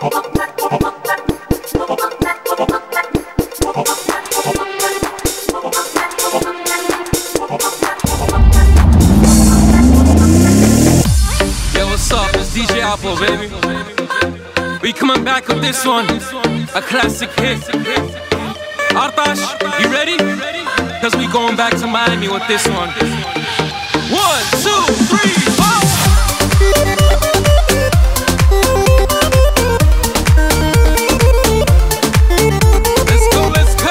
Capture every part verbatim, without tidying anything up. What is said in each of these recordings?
Baby, we coming back with this one, a classic hit. Artash, you ready? Cause we going back to Miami with this one. One, two, three, four. Let's go, let's go.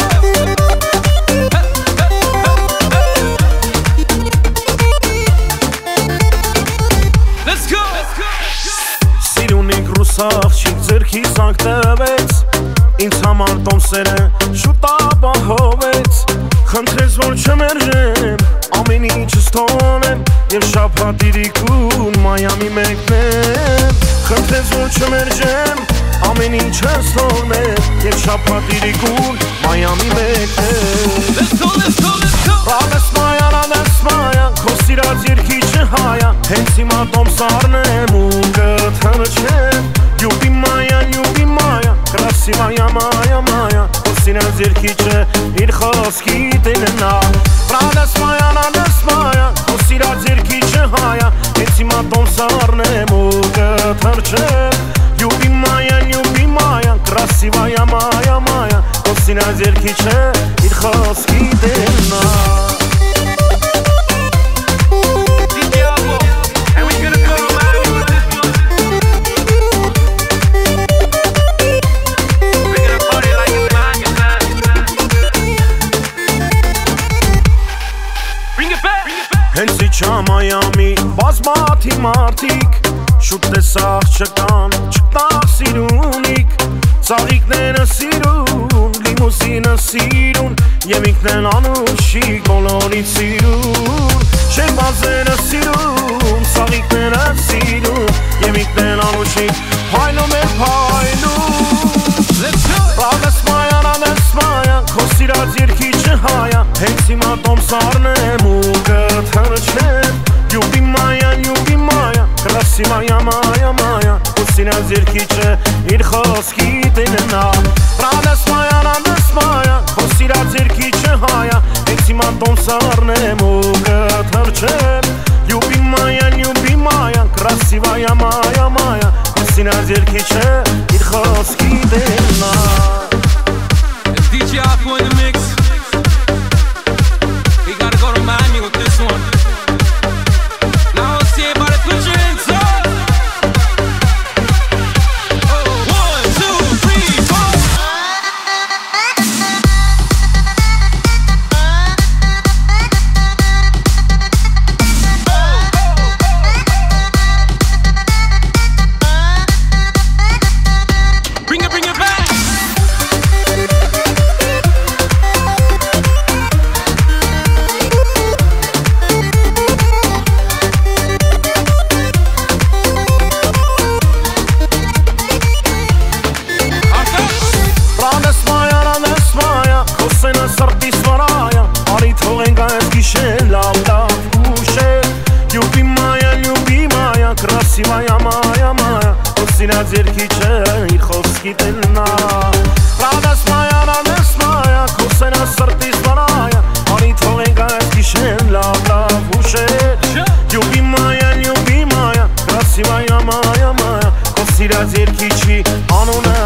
Let's go, let's go. Սիրունիկ ռուսախչիկ ձերքիս անկտվեց Ինձ համար տոմսերը շուտ ապահովեց Խնդրեց որ չմերժեմ ամեն ինչս թողնեմ Եվ շաբաթիրիկուն Մայամի մեկնեմ Խնդրեց որ չմերժեմ ամեն ինչս թողնեմ Եվ շաբաթիրիկուն Մայամի մեկնեմ Let's go, let's go, let's go. Ռադես մայան, ադես մայան Քո սիրած երկի չհայա Հենց հիմա տոմս առնեմ ու կթրջեմ Լյուբի մայա, լյուբի մայա Կրասիվայա, մայա, մայա Քո սիրած երկիչը իր խոսքի տննա Ռադես մայան, ադես մայան Քո սիրած երկի չհայա Հենց հիմա տոմս առնեմ ու կթրջեմ Լյուբի մայա, լյուբի մայա Կրասիվայա, մայա, մայա Քո սիրած երկիչը իր խոսքի տննա Հենց իջա Մայամի բազմաթի մարդիկ Շուտ տեսախ չկան, չկտախ սիրունիկ Ծաղիկները սիրուն, լիմուսինը սիրուն Եվ ինքն անուշիկ, բոլորից սիրուն Շերբազերը սիրուն, ծաղիկները սիրուն Եվ ինքն անուշիկ, հայլում է հայլում Ռադես մայան, ադես մայան, քո սիրած երկի չհայա Հենց հիմա տոմս առնեմ ու կթրջեմ Լյուբի մայա, լյուբի մայա, կրասիվայա, մայա, մայա Քո սիրած երկիչը իր խոսքի տննա Ռադես մայան, ադես մայան, քո սիրած երկի չհայա Հենց հիմա տոմս առնեմ ու կթրջեմ Լյուբի մայա, լյուբի մայա, կրասիվայա, մայա, մայա Քո սիրած երկիչը իր խոսքի տննա It's D J Apple in the mix. We gotta go to Miami with this one. Now let's see everybody put your hands up. Oh, one, two, three, four. Bring it, bring it back. Ռադես մայան, ադես մայա, քո սենը սրտիս վրայա Արի թողենք այս գիշեր, լավ, լավ ուշեր Լյուբի մայա, լյուբի մայա, կրասիվայա, մայա, մայա Քո սիրած երկիչը իր խոսքի տննա Ռադես մայան, ադես մայա, քո սենը սրտիս վրայա Արի թողենք այս գիշեր, լավ, լավ ուշեր Լյուբի մայա, լյուբի մայա, կրասիվայա, մայա, մայա Քո սիրած երկիչի անունը